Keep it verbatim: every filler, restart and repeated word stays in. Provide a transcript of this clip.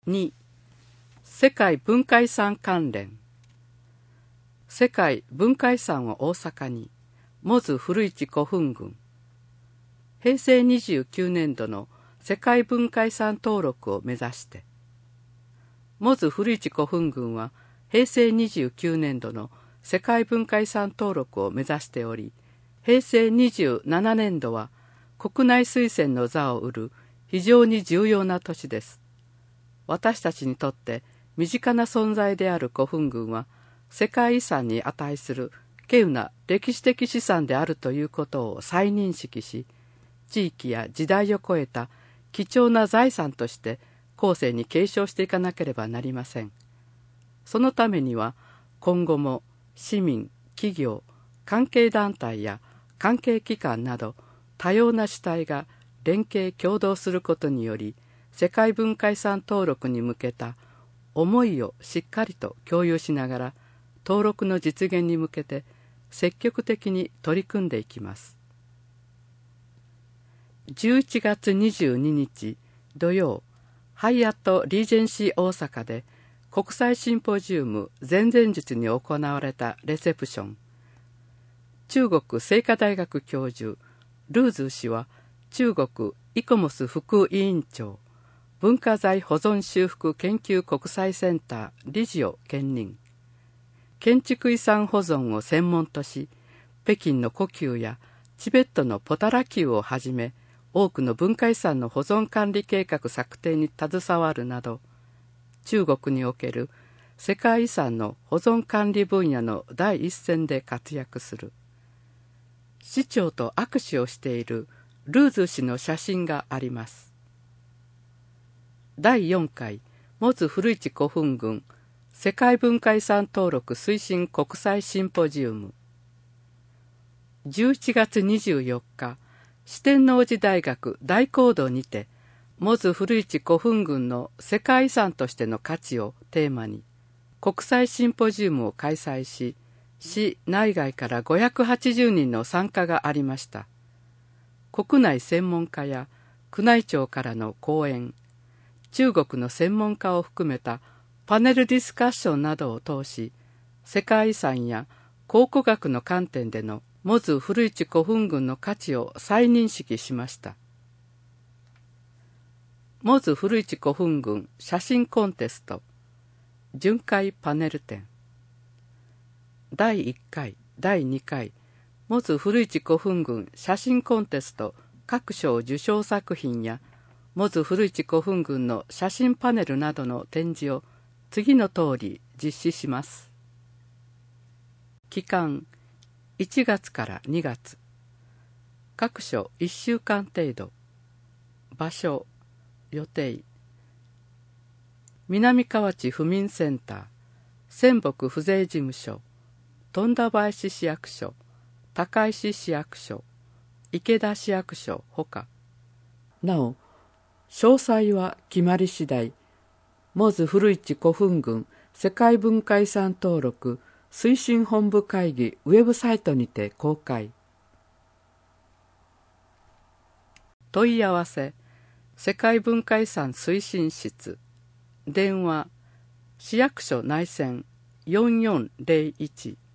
に、世界文化遺産関連。世界文化遺産を大阪に、モズ古市古墳群。平成にじゅうきゅうねんどの世界文化遺産登録を目指して。モズ古市古墳群は平成にじゅうきゅうねんどの世界文化遺産登録を目指しており、平成にじゅうななねんどは国内推薦の座を得る非常に重要な年です。私たちにとって身近な存在である古墳群は、世界遺産に値する稀有な歴史的資産であるということを再認識し、地域や時代を超えた貴重な財産として後世に継承していかなければなりません。そのためには、今後も市民、企業、関係団体や関係機関など多様な主体が連携協働することにより、世界文化遺産登録に向けた思いをしっかりと共有しながら、登録の実現に向けて積極的に取り組んでいきます。じゅういちがつにじゅうににち土曜、ハイアットリージェンシー大阪で国際シンポジウム前々日に行われたレセプション。中国清華大学教授ルーズー氏は、中国イコモス副委員長、文化財保存修復研究国際センター理事を兼任。建築遺産保存を専門とし、北京の故宮やチベットのポタラ宮をはじめ、多くの文化遺産の保存管理計画策定に携わるなど、中国における世界遺産の保存管理分野の第一線で活躍する。市長と握手をしているルーズ氏の写真があります。だいよんかいモズ古市古墳群世界文化遺産登録推進国際シンポジウム。じゅういちがつにじゅうよっか、四天王寺大学大講堂にて、モズ古市古墳群の世界遺産としての価値をテーマに、国際シンポジウムを開催し、市内外からごひゃくはちじゅうにんの参加がありました。国内専門家や宮内庁からの講演、中国の専門家を含めたパネルディスカッションなどを通し、世界遺産や考古学の観点でのモズ古市古墳群の価値を再認識しました。モズ古市古墳群写真コンテスト巡回パネル展。だいいっかい、だいにかいモズ古市古墳群写真コンテスト各賞受賞作品やモズ古市古墳群の写真パネルなどの展示を次の通り実施します。期間いちがつからにがつ。各所いっしゅうかん程度。場所、予定。南河内府民センター、仙北府税事務所、富田林市役所、高石市役所、池田市役所ほか。なお、詳細は決まり次第、モズ古市古墳群世界文化遺産登録推進本部会議ウェブサイトにて公開。問い合わせ、世界文化遺産推進室、電話、市役所内線よんよんぜろいち